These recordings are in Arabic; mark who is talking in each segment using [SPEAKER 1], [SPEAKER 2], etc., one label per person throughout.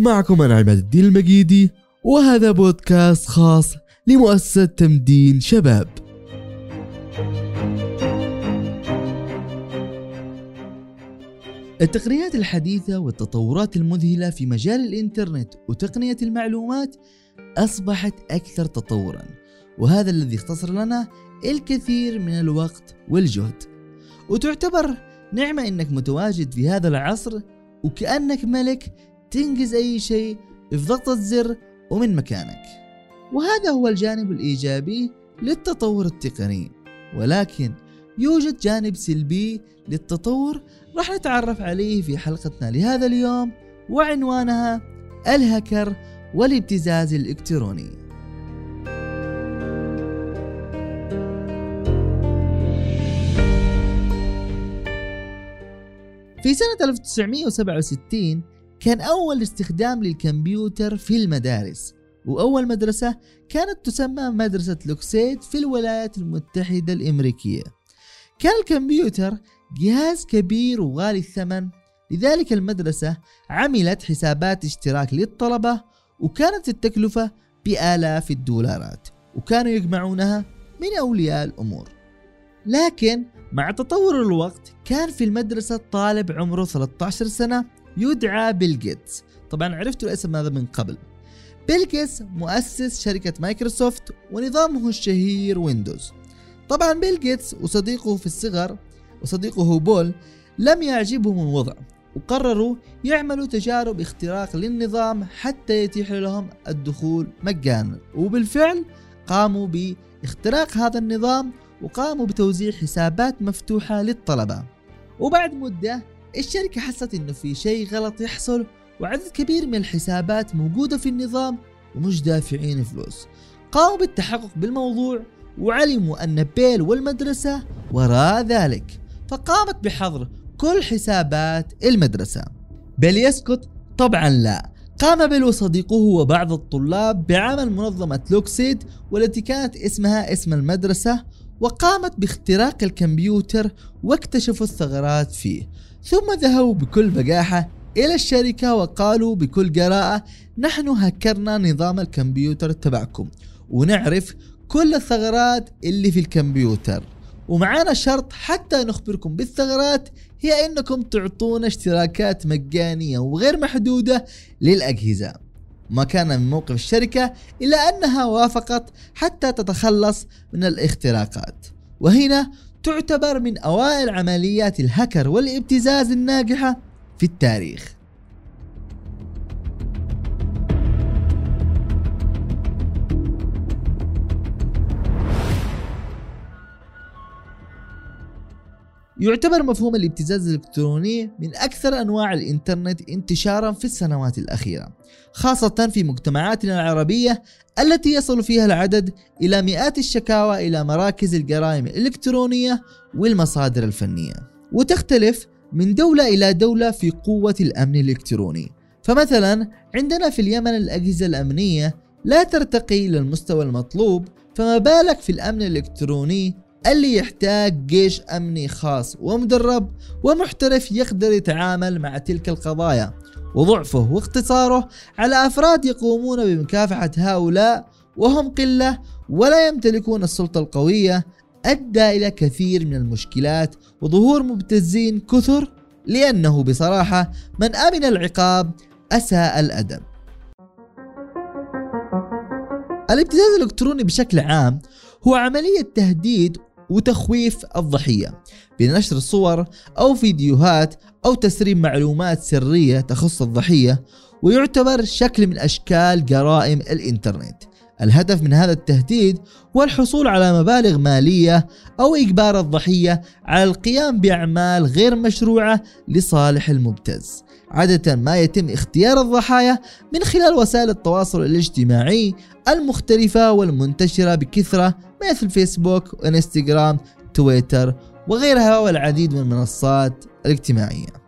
[SPEAKER 1] معكم أنا عماد الدين المجيدي، وهذا بودكاست خاص لمؤسسة تمدين شباب. التقنيات الحديثة والتطورات المذهلة في مجال الإنترنت وتقنية المعلومات أصبحت أكثر تطوراً، وهذا الذي اختصر لنا الكثير من الوقت والجهد، وتعتبر نعمة إنك متواجد في هذا العصر وكأنك ملك تنجز أي شيء في ضغطة زر ومن مكانك. وهذا هو الجانب الإيجابي للتطور التقني، ولكن يوجد جانب سلبي للتطور راح نتعرف عليه في حلقتنا لهذا اليوم، وعنوانها الهكر والابتزاز الإلكتروني. في سنة 1967 كان أول استخدام للكمبيوتر في المدارس، وأول مدرسة كانت تسمى مدرسة لوكسيد في الولايات المتحدة الأمريكية. كان الكمبيوتر جهاز كبير وغالي الثمن، لذلك المدرسة عملت حسابات اشتراك للطلبة، وكانت التكلفة بآلاف الدولارات، وكانوا يجمعونها من أولياء الأمور. لكن مع تطور الوقت كان في المدرسة طالب عمره 13 سنة يدعى بيل جيتس. طبعا عرفتوا الاسم هذا من قبل. بيل جيتس مؤسس شركة مايكروسوفت ونظامه الشهير ويندوز. طبعا بيل جيتس وصديقه في الصغر وصديقه بول لم يعجبهم الوضع، وقرروا يعملوا تجارب اختراق للنظام حتى يتيح لهم الدخول مجانا، وبالفعل قاموا باختراق هذا النظام وقاموا بتوزيع حسابات مفتوحة للطلبة. وبعد مدة الشركة حست انه في شيء غلط يحصل، وعدد كبير من الحسابات موجودة في النظام ومش دافعين فلوس. قاموا بالتحقق بالموضوع وعلموا ان بيل والمدرسة وراء ذلك، فقامت بحظر كل حسابات المدرسة. بيل يسكت؟ طبعا لا. قام بيل وصديقه وبعض الطلاب بعمل منظمة لوكسيد، والتي كانت اسمها اسم المدرسة، وقامت باختراق الكمبيوتر واكتشفوا الثغرات فيه. ثم ذهبوا بكل بجاحة إلى الشركة وقالوا بكل جراءة: نحن هكرنا نظام الكمبيوتر تبعكم ونعرف كل الثغرات اللي في الكمبيوتر، ومعانا شرط حتى نخبركم بالثغرات، هي انكم تعطونا اشتراكات مجانية وغير محدودة للأجهزة. ما كان من موقف الشركة إلا أنها وافقت حتى تتخلص من الاختراقات، وهنا تعتبر من أوائل عمليات الهكر والابتزاز الناجحة في التاريخ. يعتبر مفهوم الابتزاز الإلكتروني من أكثر أنواع الإنترنت انتشارا في السنوات الأخيرة، خاصة في مجتمعاتنا العربية التي يصل فيها العدد إلى مئات الشكاوى إلى مراكز الجرائم الإلكترونية والمصادر الفنية، وتختلف من دولة إلى دولة في قوة الأمن الإلكتروني. فمثلا عندنا في اليمن الأجهزة الأمنية لا ترتقي للمستوى المطلوب، فما بالك في الأمن الإلكتروني اللي يحتاج جيش أمني خاص ومدرب ومحترف يقدر يتعامل مع تلك القضايا. وضعفه واقتصاره على أفراد يقومون بمكافحة هؤلاء وهم قلة ولا يمتلكون السلطة القوية، أدى إلى كثير من المشكلات وظهور مبتزين كثر، لأنه بصراحة من أمن العقاب أساء الأدب. الابتزاز الإلكتروني بشكل عام هو عملية تهديد وتخويف الضحية بنشر صور أو فيديوهات أو تسريب معلومات سرية تخص الضحية، ويعتبر شكل من أشكال جرائم الإنترنت. الهدف من هذا التهديد هو الحصول على مبالغ مالية أو إجبار الضحية على القيام بأعمال غير مشروعة لصالح المبتز. عادة ما يتم اختيار الضحايا من خلال وسائل التواصل الاجتماعي المختلفة والمنتشرة بكثرة، مثل فيسبوك وإنستغرام تويتر وغيرها والعديد من المنصات الاجتماعية.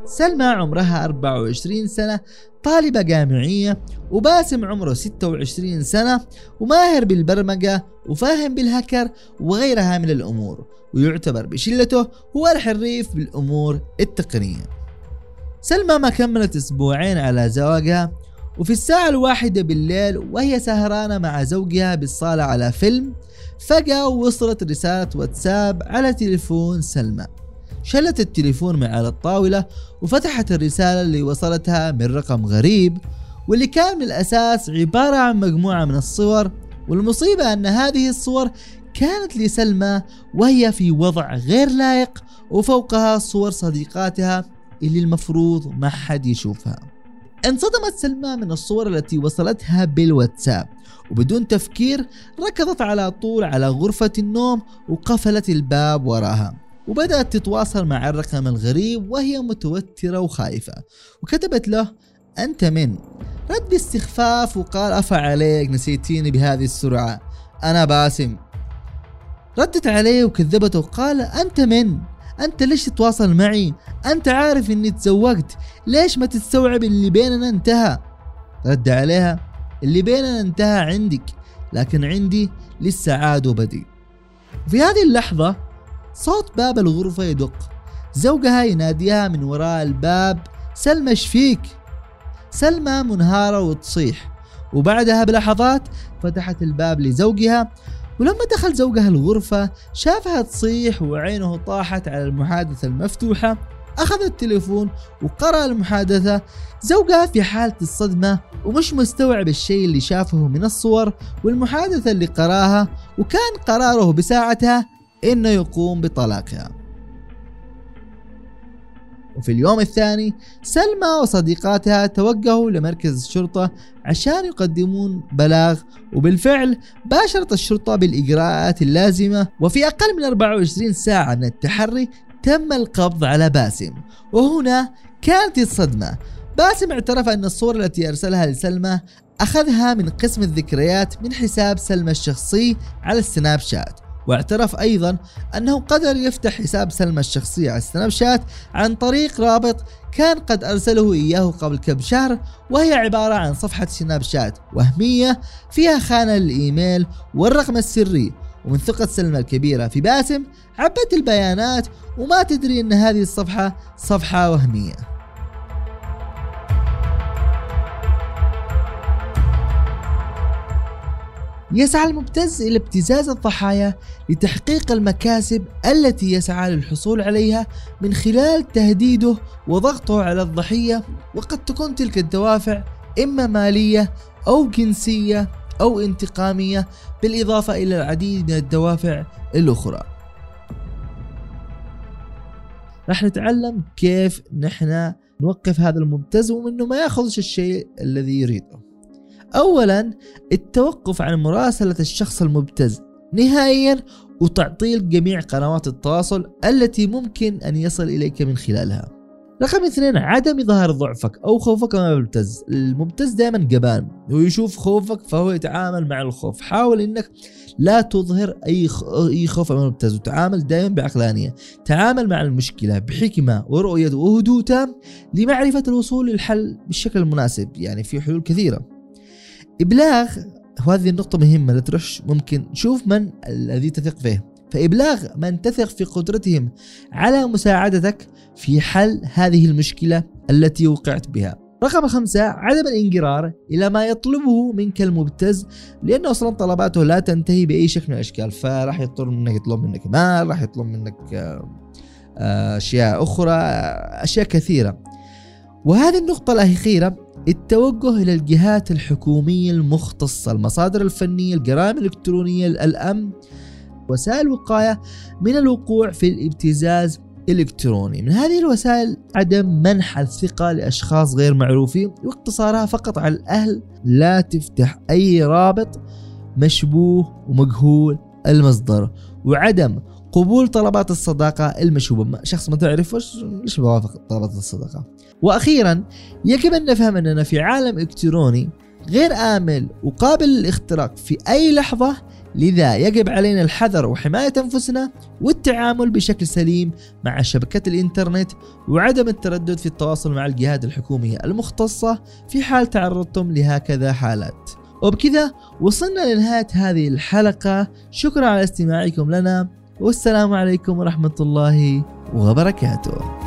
[SPEAKER 1] سلمى عمرها 24 سنة طالبة جامعية، وباسم عمره 26 سنة وماهر بالبرمجة وفاهم بالهكر وغيرها من الأمور، ويعتبر بشلته هو الحريف بالأمور التقنية. سلمى ما كملت أسبوعين على زواجها، وفي الساعة 1 بالليل وهي سهرانة مع زوجها بالصالة على فيلم، فجأة وصلت رسالة واتساب على تليفون سلمى. شلت التليفون من على الطاولة وفتحت الرسالة اللي وصلتها من رقم غريب، واللي كان من الأساس عبارة عن مجموعة من الصور. والمصيبة أن هذه الصور كانت لسلمى وهي في وضع غير لائق، وفوقها صور صديقاتها اللي المفروض ما حد يشوفها. انصدمت سلمى من الصور التي وصلتها بالواتساب، وبدون تفكير ركضت على طول على غرفة النوم وقفلت الباب وراها، وبدأت تتواصل مع الرقم الغريب وهي متوترة وخايفة، وكتبت له: أنت من؟ رد باستخفاف وقال: أفا عليك، نسيتيني بهذه السرعة، أنا باسم. ردت عليه وكذبته وقال: أنت من؟ أنت ليش تتواصل معي؟ أنت عارف إني تزوجت، ليش ما تستوعب اللي بيننا انتهى؟ رد عليها: اللي بيننا انتهى عندك، لكن عندي لسه عاد وبدي. في هذه اللحظة صوت باب الغرفة يدق، زوجها يناديها من وراء الباب: سلمى ايش فيك؟ سلمى منهارة وتصيح، وبعدها بلحظات فتحت الباب لزوجها، ولما دخل زوجها الغرفة شافها تصيح وعينه طاحت على المحادثة المفتوحة. أخذ التليفون وقرأ المحادثة. زوجها في حالة الصدمة ومش مستوعب الشيء اللي شافه من الصور والمحادثة اللي قرأها، وكان قراره بساعتها إنه يقوم بطلاقها. وفي اليوم الثاني سلمى وصديقاتها توجهوا لمركز الشرطة عشان يقدمون بلاغ، وبالفعل باشرت الشرطة بالإجراءات اللازمة، وفي أقل من 24 ساعة من التحري تم القبض على باسم. وهنا كانت الصدمة. باسم اعترف أن الصور التي أرسلها لسلمى أخذها من قسم الذكريات من حساب سلمى الشخصي على السناب شات، واعترف أيضا أنه قدر يفتح حساب سلمى الشخصي على السناب شات عن طريق رابط كان قد أرسله إياه قبل كم شهر، وهي عبارة عن صفحة سناب شات وهمية فيها خانة للإيميل والرقم السري. ومن ثقة سلمى الكبيرة في باسم عبت البيانات وما تدري أن هذه الصفحة صفحة وهمية. يسعى المبتز إلى ابتزاز الضحايا لتحقيق المكاسب التي يسعى للحصول عليها من خلال تهديده وضغطه على الضحية، وقد تكون تلك الدوافع إما مالية أو جنسية أو انتقامية، بالإضافة إلى العديد من الدوافع الأخرى. راح نتعلم كيف نحن نوقف هذا المبتز ومنه ما ياخذش الشيء الذي يريده. أولا، التوقف عن مراسلة الشخص المبتز نهائيا، وتعطيل جميع قنوات التواصل التي ممكن أن يصل إليك من خلالها. رقم 2، عدم إظهار ضعفك أو خوفك من المبتز. المبتز دائما جبان، هو يشوف خوفك فهو يتعامل مع الخوف. حاول إنك لا تظهر أي خوف من المبتز، وتعامل دائما بعقلانية. تعامل مع المشكلة بحكمة ورؤية وهدوء تام لمعرفة الوصول للحل بالشكل المناسب. يعني في حلول كثيرة. إبلاغ، وهذه النقطة مهمة، لا تروح ممكن شوف من الذي تثق فيه، فإبلاغ من تثق في قدرتهم على مساعدتك في حل هذه المشكلة التي وقعت بها. رقم 5، عدم الانجرار إلى ما يطلبه منك المبتز، لأنه أصلا طلباته لا تنتهي بأي شكل من الأشكال، فراح يطلب منك مال، راح يطلب منك أشياء أخرى، أشياء كثيرة. وهذه النقطة الأخيرة، التوجه إلى الجهات الحكومية المختصة، المصادر الفنية، الجرائم الإلكترونية، الأمن، وسائل الوقاية من الوقوع في الابتزاز الإلكتروني. من هذه الوسائل عدم منح الثقة لأشخاص غير معروفين واقتصارها فقط على الأهل. لا تفتح أي رابط مشبوه ومجهول المصدر، وعدم قبول طلبات الصداقة المشوبة. شخص ما تعرفه ليش بوافق طلبات الصداقة. وأخيرا، يجب أن نفهم أننا في عالم إلكتروني غير آمن وقابل للاختراق في أي لحظة، لذا يجب علينا الحذر وحماية أنفسنا والتعامل بشكل سليم مع شبكات الإنترنت، وعدم التردد في التواصل مع الجهات الحكومية المختصة في حال تعرضتم لهكذا حالات. وبكذا وصلنا لنهاية هذه الحلقة، شكرا على استماعكم لنا، والسلام عليكم ورحمة الله وبركاته.